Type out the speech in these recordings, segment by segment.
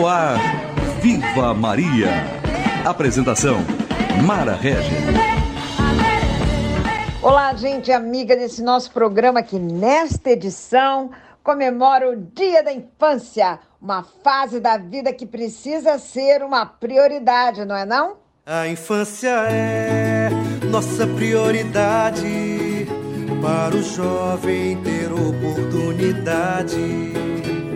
No ar, Viva Maria. Apresentação, Mara Regis. Olá, gente amiga desse nosso programa que nesta edição comemora o Dia da Infância, uma fase da vida que precisa ser uma prioridade, não é não? A infância é nossa prioridade, para o jovem ter oportunidade.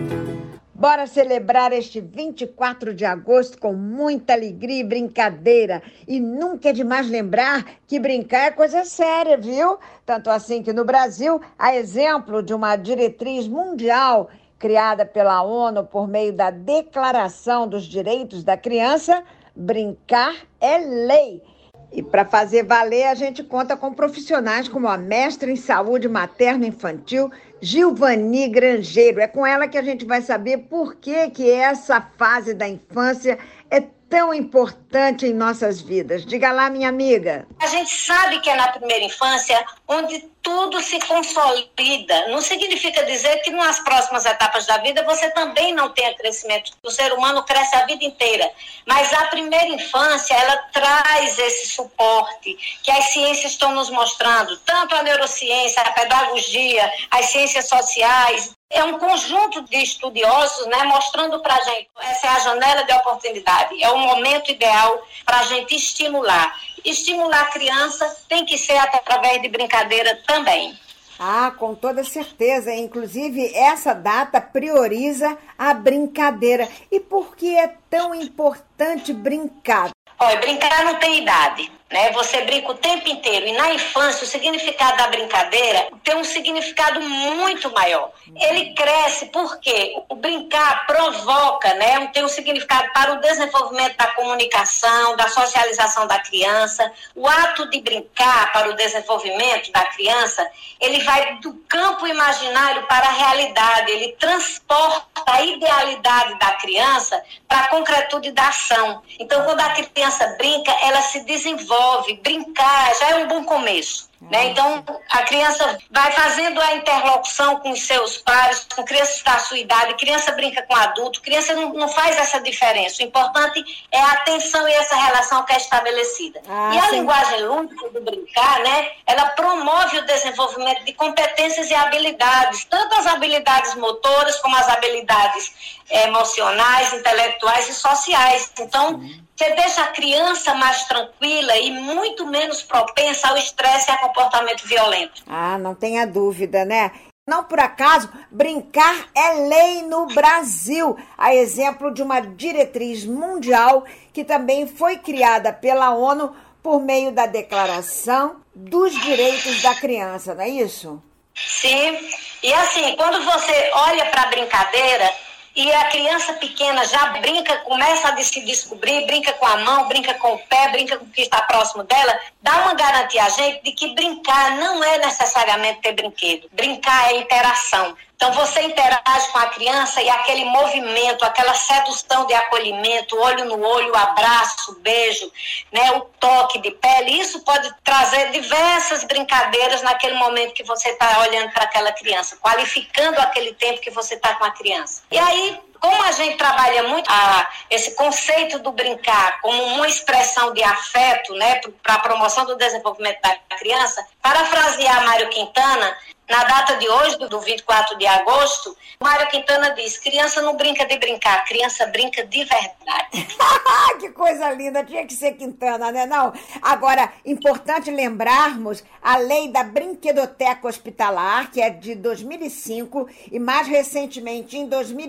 Bora celebrar este 24 de agosto com muita alegria e brincadeira. E nunca é demais lembrar que brincar é coisa séria, viu? Tanto assim que no Brasil, a exemplo de uma diretriz mundial criada pela ONU por meio da Declaração dos Direitos da Criança, brincar é lei. E para fazer valer, a gente conta com profissionais como a mestra em saúde materno-infantil, Gilvani Grangeiro. É com ela que a gente vai saber por que essa fase da infância é tão importante em nossas vidas. Diga lá, minha amiga. A gente sabe que é na primeira infância onde tudo se consolida. Não significa dizer que nas próximas etapas da vida você também não tenha crescimento. O ser humano cresce a vida inteira. Mas a primeira infância, ela traz esse suporte que as ciências estão nos mostrando. Tanto a neurociência, a pedagogia, as ciências sociais. É um conjunto de estudiosos, né, mostrando para a gente, essa é a janela de oportunidade, é o momento ideal para a gente estimular. Estimular a criança tem que ser através de brincadeira também. Ah, com toda certeza. Inclusive, essa data prioriza a brincadeira. E por que é tão importante brincar? Olha, brincar não tem idade, né? Você brinca o tempo inteiro. E na infância, o significado da brincadeira tem um significado muito maior. Ele cresce porque o brincar provoca, né? Tem um significado para o desenvolvimento da comunicação, da socialização da criança. O ato de brincar para o desenvolvimento da criança, ele vai do campo imaginário para a realidade. Ele transporta a idealidade da criança para a concretude da ação. Então, quando a criança brinca, ela se desenvolve. Brincar já é um bom começo, né? Então, a criança vai fazendo a interlocução com os seus pares, com crianças da sua idade, criança brinca com adulto, criança não faz essa diferença. O importante é a atenção e essa relação que é estabelecida. E a linguagem lúdica do brincar, né? Ela promove o desenvolvimento de competências e habilidades, tanto as habilidades motoras como as habilidades emocionais, intelectuais e sociais. Então, você deixa a criança mais tranquila e muito menos propensa ao estresse e a comportamento violento. Ah, não tenha dúvida, né? Não por acaso, brincar é lei no Brasil, a exemplo de uma diretriz mundial que também foi criada pela ONU por meio da Declaração dos Direitos da Criança, não é isso? Sim, e assim, quando você olha para a brincadeira, e a criança pequena já brinca, começa a se descobrir, brinca com a mão, brinca com o pé, brinca com o que está próximo dela, dá uma garantia a gente de que brincar não é necessariamente ter brinquedo. Brincar é interação. Então, você interage com a criança e aquele movimento, aquela sedução de acolhimento, olho no olho, abraço, beijo, né, o toque de pele, isso pode trazer diversas brincadeiras naquele momento que você está olhando para aquela criança, qualificando aquele tempo que você está com a criança. E aí, como a gente trabalha muito esse conceito do brincar como uma expressão de afeto, né, para a promoção do desenvolvimento da criança, parafrasear Mário Quintana, na data de hoje, do 24 de agosto, Mário Quintana diz: criança não brinca de brincar, criança brinca de verdade. Que coisa linda, tinha que ser Quintana, né? Não. Agora, importante lembrarmos a lei da brinquedoteca hospitalar, que é de 2005, e mais recentemente, em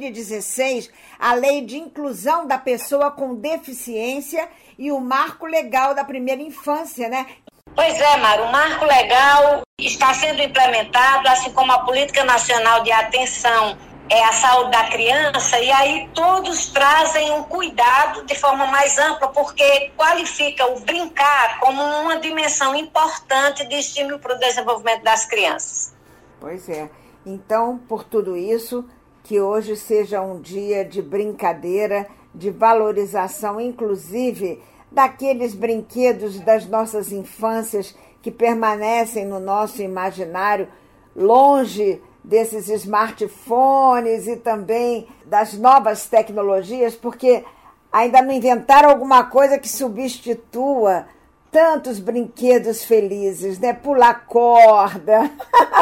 2016, a lei de inclusão da pessoa com deficiência e o marco legal da primeira infância, né? Pois é, Mário, o marco legal está sendo implementado, assim como a Política Nacional de Atenção à Saúde da Criança, e aí todos trazem um cuidado de forma mais ampla, porque qualifica o brincar como uma dimensão importante de estímulo para o desenvolvimento das crianças. Pois é. Então, por tudo isso, que hoje seja um dia de brincadeira, de valorização, inclusive daqueles brinquedos das nossas infâncias que permanecem no nosso imaginário, longe desses smartphones e também das novas tecnologias, porque ainda não inventaram alguma coisa que substitua tantos brinquedos felizes, né? Pular corda.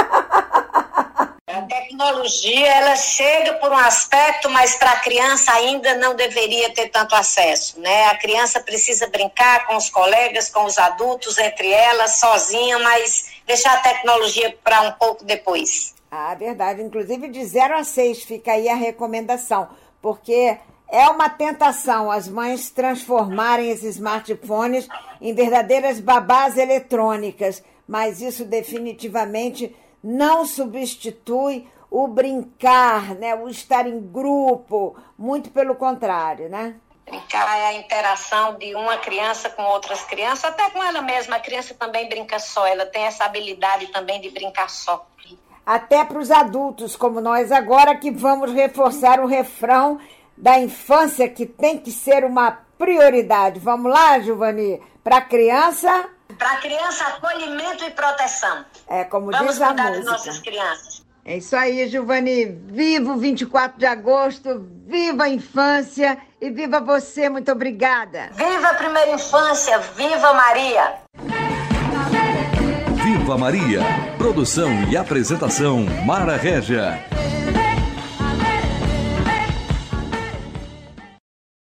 A tecnologia, ela chega por um aspecto, mas para a criança ainda não deveria ter tanto acesso, né? A criança precisa brincar com os colegas, com os adultos, entre elas, sozinha, mas deixar a tecnologia para um pouco depois. Ah, verdade. Inclusive de 0 a 6 fica aí a recomendação, porque é uma tentação as mães transformarem esses smartphones em verdadeiras babás eletrônicas, mas isso definitivamente não substitui o brincar, né? O estar em grupo, muito pelo contrário, né? Brincar é a interação de uma criança com outras crianças, até com ela mesma. A criança também brinca só, ela tem essa habilidade também de brincar só. Até para os adultos como nós agora, que vamos reforçar o refrão da infância, que tem que ser uma prioridade. Vamos lá, Giovani? Para a criança... Para a criança, acolhimento e proteção. É, como vamos diz a música. Vamos cuidar das nossas crianças. É isso aí, Giovani. Viva o 24 de agosto, viva a infância e viva você. Muito obrigada. Viva a primeira infância, viva Maria. Viva Maria. Produção e apresentação, Mara Régia.